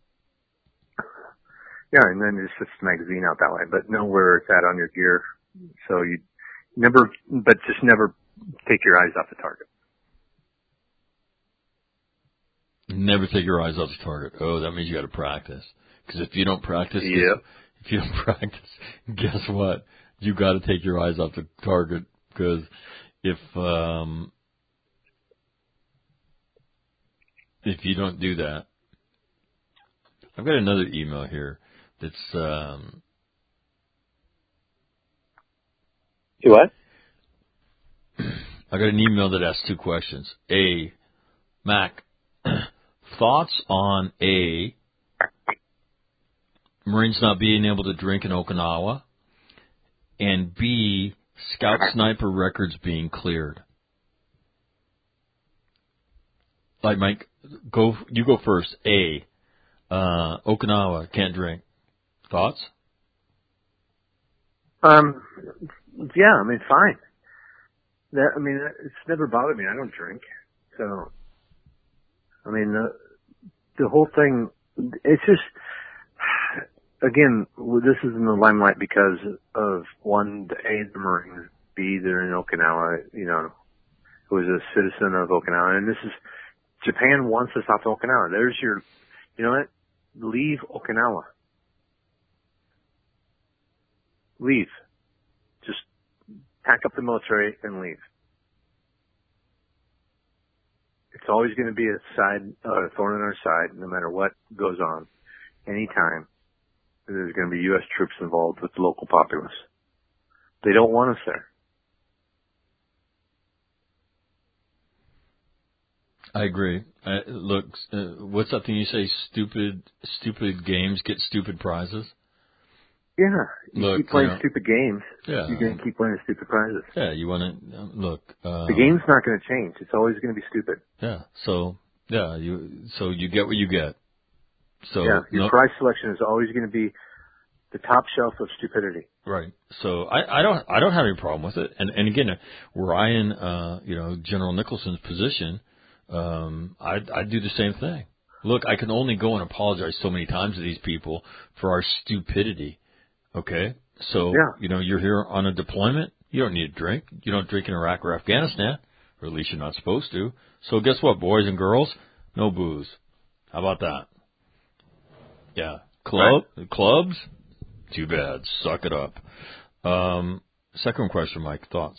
yeah, and then just switch the magazine out that way, but know where it's at on your gear. So you never, but just never take your eyes off the target. Never take your eyes off the target. Oh, that means you got to practice. Because if you don't practice, yep. if you don't practice, guess what? you got to take your eyes off the target, because if um, if you don't do that, I've got another email here that's um, Do what? I got an email that asks two questions. A, Mac, thoughts on A, Marines not being able to drink in Okinawa, and B, Scout Sniper records being cleared. Like, Mike, go. You go first. A, uh, Okinawa can't drink. Thoughts? Um, yeah, I mean, fine. That, I mean, it's never bothered me. I don't drink. So, I mean, the, the whole thing, it's just, again, this is in the limelight because of, one, the A, the Marines, B, they're in Okinawa, you know, who is a citizen of Okinawa, and this is, Japan wants us off Okinawa. There's your, you know what? Leave Okinawa. Leave. Just pack up the military and leave. It's always going to be a side, uh, a thorn in our side, no matter what goes on. Anytime there's going to be U S troops involved with the local populace. They don't want us there. I agree. Uh, look, uh, what's that thing you say? Stupid, stupid games get stupid prizes. Yeah, you Look, keep playing you know, stupid games. Yeah, You're going to keep winning stupid prizes. Yeah, you want to uh, look. Um, the game's not going to change. It's always going to be stupid. Yeah. So yeah, you so you get what you get. So yeah, your no, prize selection is always going to be the top shelf of stupidity. Right. So I, I don't I don't have any problem with it. And and again, were I in uh, you know General Nicholson's position, um, I'd I'd do the same thing. Look, I can only go and apologize so many times to these people for our stupidity. Okay. So, yeah. you know, you're here on a deployment. You don't need a drink. You don't drink in Iraq or Afghanistan, or at least you're not supposed to. So guess what, boys and girls? No booze. How about that? Yeah. Club, right. Clubs? Too bad. Suck it up. Um, second question, Mike. Thoughts?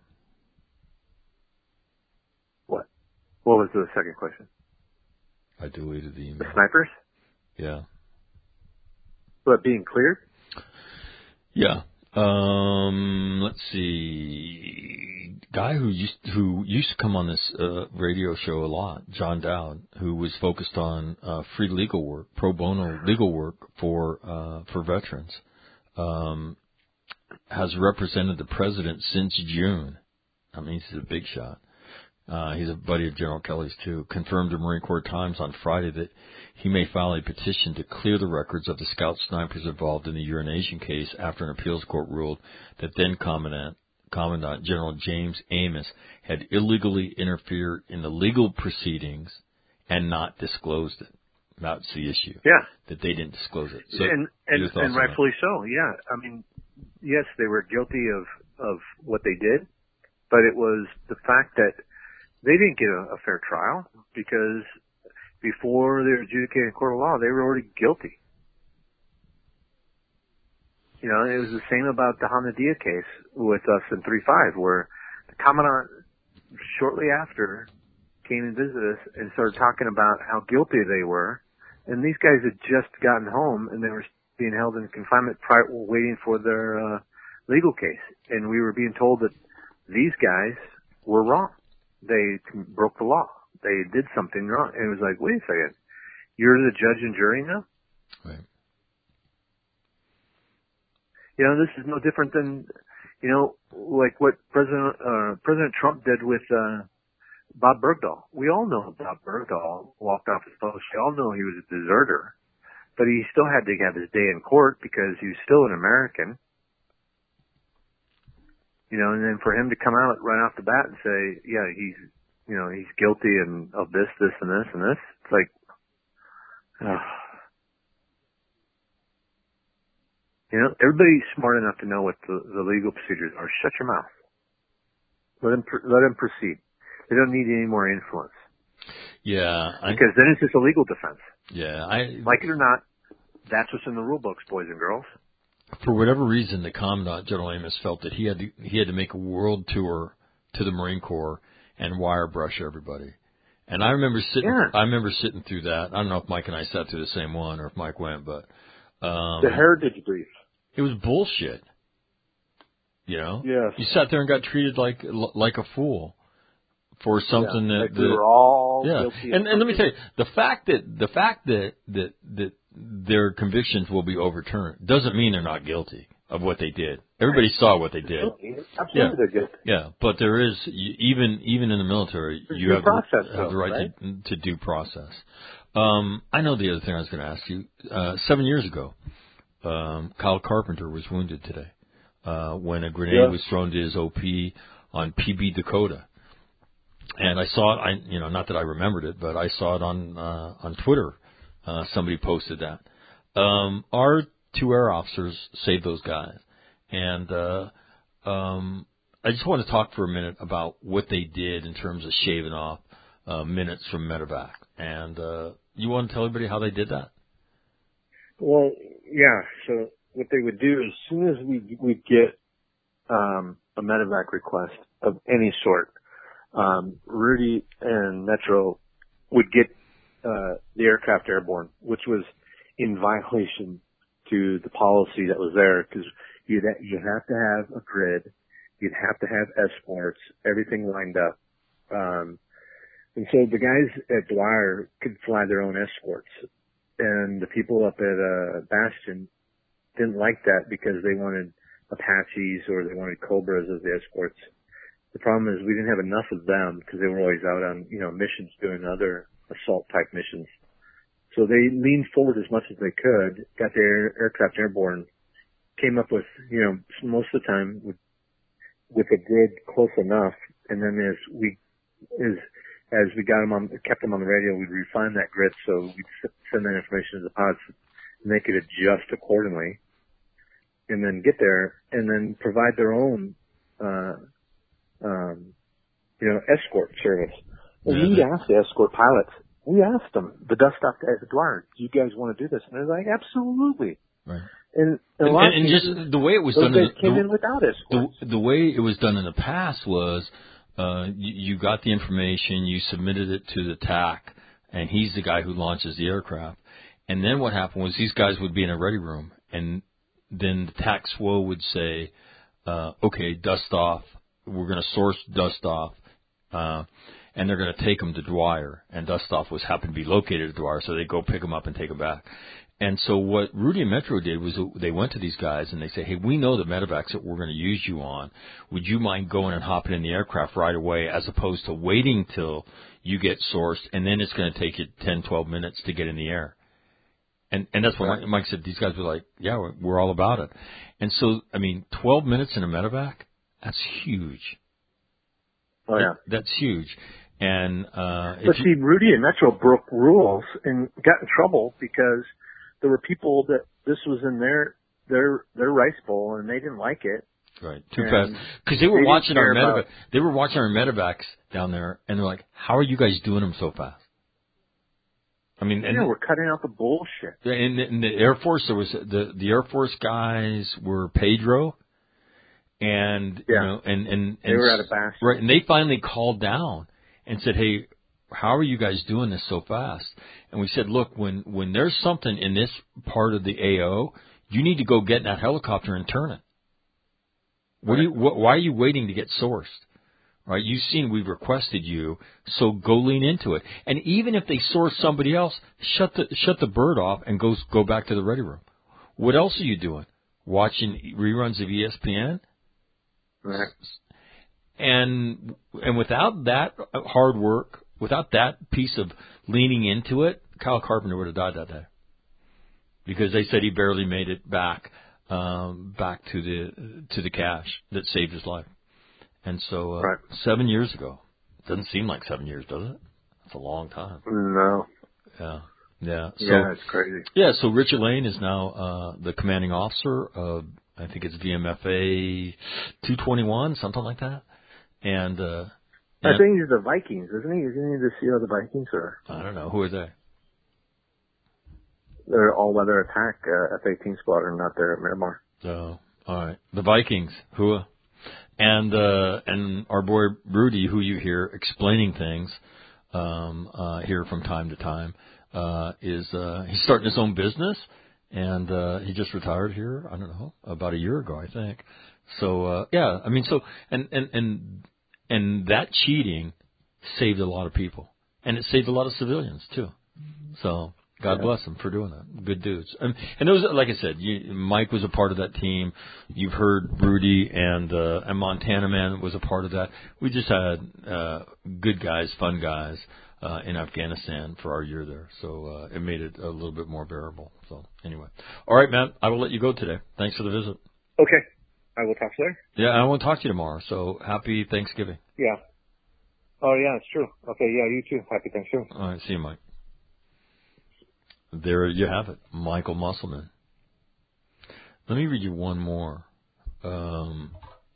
What? What was the second question? I deleted the email. The snipers? Yeah. What, being cleared? Yeah. Um, let's see. Guy who used who used to come on this uh, radio show a lot, John Dowd, who was focused on uh, free legal work, pro bono legal work for uh, for veterans, um, has represented the president since June. I mean, he's a big shot. Uh, he's a buddy of General Kelly's too. Confirmed to Marine Corps Times on Friday that he may file a petition to clear the records of the scout snipers involved in the urination case after an appeals court ruled that then Commandant, Commandant General James Amos had illegally interfered in the legal proceedings and not disclosed it. That's the issue. Yeah. That they didn't disclose it. So and and, and rightfully so, yeah. I mean, yes, they were guilty of, of what they did, but it was the fact that they didn't get a, a fair trial because before they were adjudicated in court of law, they were already guilty. You know, it was the same about the Hamadia case with us in three five, where the commandant shortly after came and visited us and started talking about how guilty they were. And these guys had just gotten home and they were being held in confinement prior, waiting for their uh, legal case. And we were being told that these guys were wrong. They broke the law. They did something wrong. And it was like, wait a second. You're the judge and jury now? Right. You know, this is no different than, you know, like what President, uh, President Trump did with, uh, Bob Bergdahl. We all know Bob Bergdahl walked off his post. We all know he was a deserter. But he still had to have his day in court because he was still an American. You know, and then for him to come out right off the bat and say, yeah, he's, you know, he's guilty and of this, this, and this, and this. It's like, uh, you know, everybody's smart enough to know what the, the legal procedures are. Shut your mouth. Let him, let him proceed. They don't need any more influence. Yeah. I, because then it's just a legal defense. Yeah. I, like it or not, that's what's in the rule books, boys and girls. for whatever reason, the Commandant, General Amos, felt that he had to, he had to make a world tour to the Marine Corps and wire brush everybody. And I remember sitting, Yeah. I remember sitting through that. I don't know if Mike and I sat through the same one or if Mike went, but um, The Heritage Brief. it was bullshit. You know, Yes. you sat there and got treated like like a fool for something yeah, that, like that we were all yeah. guilty. And of and let me something. tell you, the fact that the fact that that that their convictions will be overturned doesn't mean they're not guilty of what they did. Everybody saw what they did. Absolutely, Absolutely Yeah. they're guilty. Yeah, but there is even even in the military, There's you due have, process, the, have the though, right, right? To, to due process. Um, I know the other thing I was going to ask you. Uh, seven years ago, um, Kyle Carpenter was wounded today uh, when a grenade Yeah. was thrown to his O P on P B Dakota, and I saw it. I you know not that I remembered it, but I saw it on uh, on Twitter. Uh, somebody posted that. Um, our two air officers saved those guys, and uh, um, I just want to talk for a minute about what they did in terms of shaving off uh, minutes from medevac. And uh, you want to tell everybody how they did that? Well, yeah. So what they would do as soon as we we get um, a medevac request of any sort, um, Rudy and Metro would get uh, the aircraft airborne, which was in violation to the policy that was there, because you'd ha- you have to have a grid, you'd have to have escorts, everything lined up. Um, and so the guys at Dwyer could fly their own escorts, and the people up at uh, Bastion didn't like that because they wanted Apaches or they wanted Cobras as the escorts. The problem is we didn't have enough of them because they were always out on, you know, missions doing other assault type missions. So they leaned forward as much as they could, got their aircraft airborne, came up with, you know, most of the time with, with a grid close enough, and then as we, as, as we got them on, kept them on the radio, we'd refine that grid so we'd send that information to the pods and they could adjust accordingly and then get there and then provide their own, uh, um, you know, escort service. And Yeah, we'd that- ask the escort pilots, we asked them, the dust off at the Dwyer, do you guys want to do this? And they're like, absolutely. Right. And, and, a And, lot and, of and cases, just the way it was those done, guys in came the, in without the, escorts. the way it was done in the past was uh, you, you got the information, you submitted it to the T A C, and he's the guy who launches the aircraft. And then what happened was these guys would be in a ready room, and then the T A C S W O would say, uh, okay, dust off. We're going to source dust off. Uh, and they're going to take them to Dwyer, and dust off was happened to be located at Dwyer, so they go pick them up and take them back. And so what Rudy and Metro did was they went to these guys and they say, hey, we know the medevacs that we're going to use you on. Would you mind going and hopping in the aircraft right away as opposed to waiting till you get sourced, and then it's going to take you ten, twelve minutes to get in the air. And and that's what Right. Mike, Mike said. These guys were like, yeah, we're, we're all about it. And so, I mean, twelve minutes in a medevac, that's huge. Oh, yeah. That, that's huge. And uh, But if see, you, Rudy and Metro broke rules and got in trouble because there were people that this was in their their their rice bowl and they didn't like it. right, too and fast, because they were they didn't watching our care medevac. about- They were watching our medevacs down there, and they're like, how are you guys doing them so fast? I mean, and Yeah, we're cutting out the bullshit. in, in the Air Force, there was the the Air Force guys were Pedro, and you Yeah. know, and and, and They were at a Bastion. right, and they finally called down and said, hey, how are you guys doing this so fast? And we said, look, when when there's something in this part of the A O, you need to go get in that helicopter and turn it. What do you? Wh- why are you waiting to get sourced? Right? You've seen we've requested you, so go lean into it. And even if they source somebody else, shut the shut the bird off and go go back to the ready room. What else are you doing? Watching reruns of E S P N? Right. And and without that hard work, without that piece of leaning into it, Kyle Carpenter would have died that day. Because they said he barely made it back um, back to the to the cache that saved his life. And so uh, Right. seven years ago. Doesn't seem like seven years, does it? It's a long time. No. Yeah. Yeah. So, Yeah, it's crazy. yeah, so Richard Lane is now uh, the commanding officer of, I think it's V M F A two twenty-one, something like that. And, uh, I and think he's the Vikings, isn't he? Isn't he the C E O of the Vikings? Or I don't know. Who are they? they're all-weather attack uh, F eighteen squadron out there at Miramar. So, all right. The Vikings, Hua. And, uh, and our boy Rudy, who you hear explaining things, um, uh, here from time to time, uh, is, uh, he's starting his own business. And, uh, he just retired here, I don't know, about a year ago, I think. So, uh, yeah, I mean, so, and, and, and, and that cheating saved a lot of people. And it saved a lot of civilians, too. So, God yeah. bless them for doing that. Good dudes. And, and those, like I said, you, Mike was a part of that team. You've heard Rudy and, uh, and Montana Man was a part of that. We just had, uh, good guys, fun guys, uh, in Afghanistan for our year there. So, uh, it made it a little bit more bearable. So, anyway. All right, man. I will let you go today. Thanks for the visit. Okay. I will talk to you later. Yeah, I want to talk to you tomorrow. So, happy Thanksgiving. Yeah. Oh, yeah, it's true. Okay, yeah, you too. Happy Thanksgiving. All right. See you, Mike. There you have it, Michael Musselman. Let me read you one more. Um,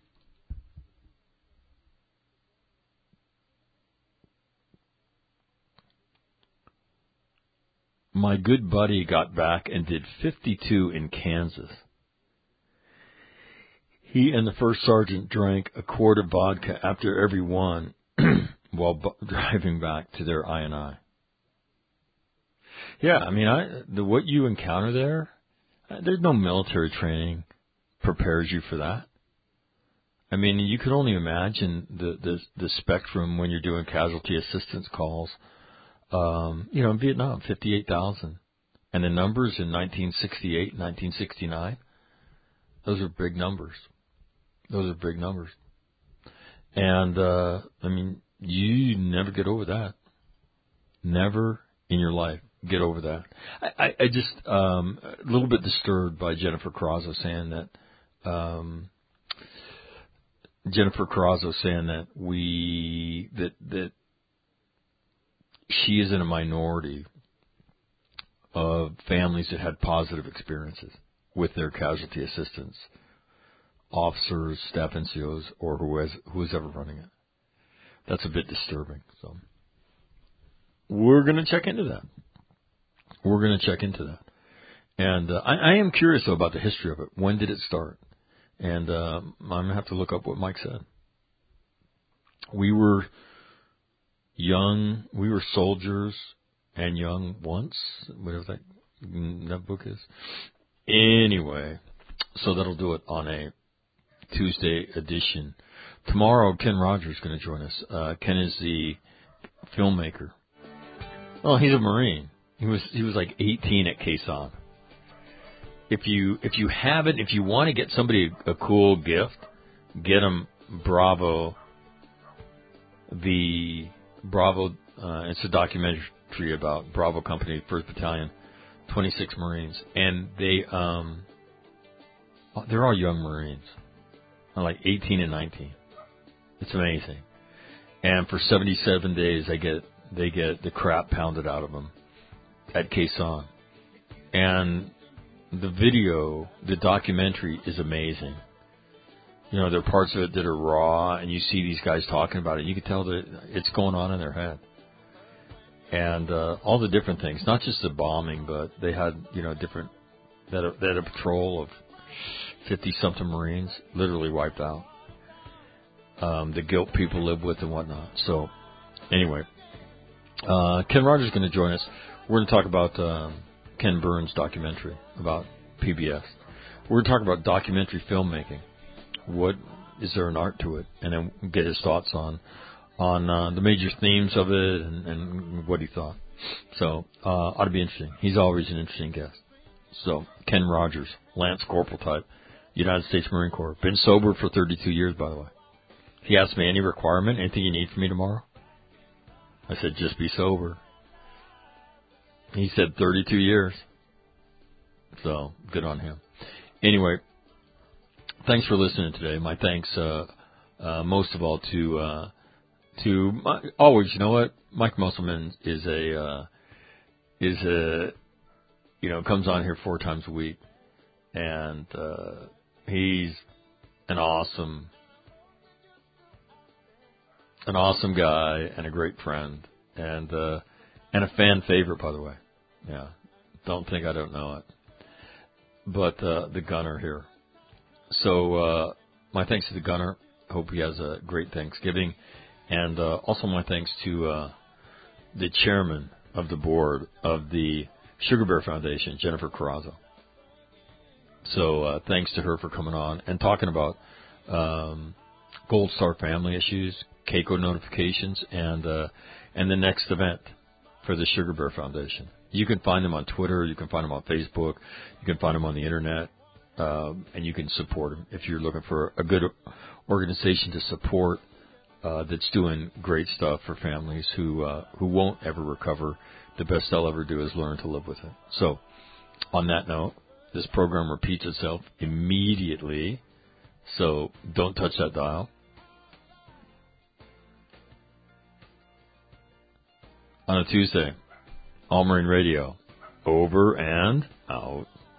my good buddy got back and did fifty-two in Kansas. He and the first sergeant drank a quart of vodka after every one while bu- driving back to their I N I. Yeah, I mean, I the what you encounter there, there's no military training prepares you for that. I mean, you could only imagine the the, the spectrum when you're doing casualty assistance calls. Um, you know, in Vietnam, fifty-eight thousand, and the numbers in nineteen sixty-eight, nineteen sixty-nine, those are big numbers. Those are big numbers, and uh, I mean, you never get over that. Never in your life. Get over that. I, I, I just um, a little bit disturbed by Jennifer Carrazzo saying that um, Jennifer Carrazzo saying that we that that she is in a minority of families that had positive experiences with their casualty assistance officers, staff N C Os, or who has who is ever running it. That's a bit disturbing. So we're going to check into that. We're going to check into that. And uh, I, I am curious, though, about the history of it. When did it start? And uh, I'm going to have to look up what Mike said. We were young. We were soldiers and young once, whatever that, that book is. Anyway, so that'll do it on a Tuesday edition. Tomorrow, Ken Rogers is going to join us. Uh, Ken is the filmmaker. Oh, he's a Marine. He was he was like eighteen at Quezon. If you if you have it, if you want to get somebody a, a cool gift, get them Bravo. The Bravo. Uh, it's a documentary about Bravo Company, First Battalion, twenty-six Marines, and they um they're all young Marines, like eighteen and nineteen. It's amazing, and for seventy-seven days, they get they get the crap pounded out of them at Quezon. And the video, the documentary is amazing. You know, there are parts of it that are raw, and you see these guys talking about it. You can tell that it's going on in their head. And uh, all the different things, not just the bombing, but they had, you know, different, they had a, they had a patrol of fifty-something Marines literally wiped out. Um, the guilt people live with and whatnot. So, anyway, uh, Ken Rogers is going to join us. We're going to talk about um, Ken Burns' documentary about P B S. We're going to talk about documentary filmmaking. What is there an art to it? And then get his thoughts on on uh, the major themes of it and, and what he thought. So uh, ought to be interesting. He's always an interesting guest. So Ken Rogers, Lance Corporal type, United States Marine Corps. Been sober for thirty-two years, by the way. He asked me any requirement, anything you need from me tomorrow. I said just be sober. He said thirty-two years. So, good on him. Anyway, thanks for listening today. My thanks, uh, uh, most of all, to, uh, to, my, always, you know what? Mike Musselman is a, uh, is a, you know, comes on here four times a week. And, uh, he's an awesome, an awesome guy and a great friend. And, uh, And a fan favorite, by the way. Yeah. Don't think I don't know it. But uh, the gunner here. so uh, my thanks to the gunner. Hope he has a great Thanksgiving. And uh, also my thanks to uh, the chairman of the board of the Sugar Bear Foundation, Jennifer Carrazzo. So uh, thanks to her for coming on and talking about um, Gold Star family issues, Keiko notifications, and uh, and the next event for the Sugar Bear Foundation. You can find them on Twitter. You can find them on Facebook. You can find them on the Internet. Um, and you can support them if you're looking for a good organization to support uh, that's doing great stuff for families who uh, who won't ever recover. The best they'll ever do is learn to live with it. So on that note, this program repeats itself immediately. So don't touch that dial. On a Tuesday, All Marine Radio, over and out.